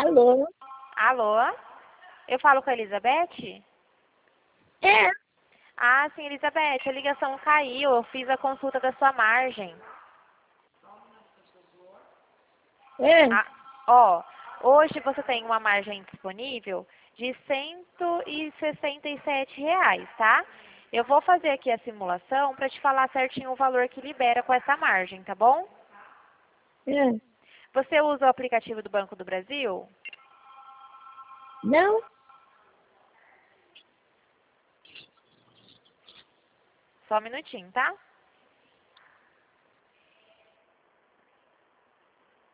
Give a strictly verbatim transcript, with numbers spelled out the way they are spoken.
Alô? Alô? Eu falo com a Elizabeth? É. Ah, sim, Elizabeth, a ligação caiu. Eu fiz a consulta da sua margem. É. Ah, ó, hoje você tem uma margem disponível de cento e sessenta e sete reais, tá? Eu vou fazer aqui a simulação para te falar certinho o valor que libera com essa margem, tá bom? É. Você usa o aplicativo do Banco do Brasil? Não? Só um minutinho, tá?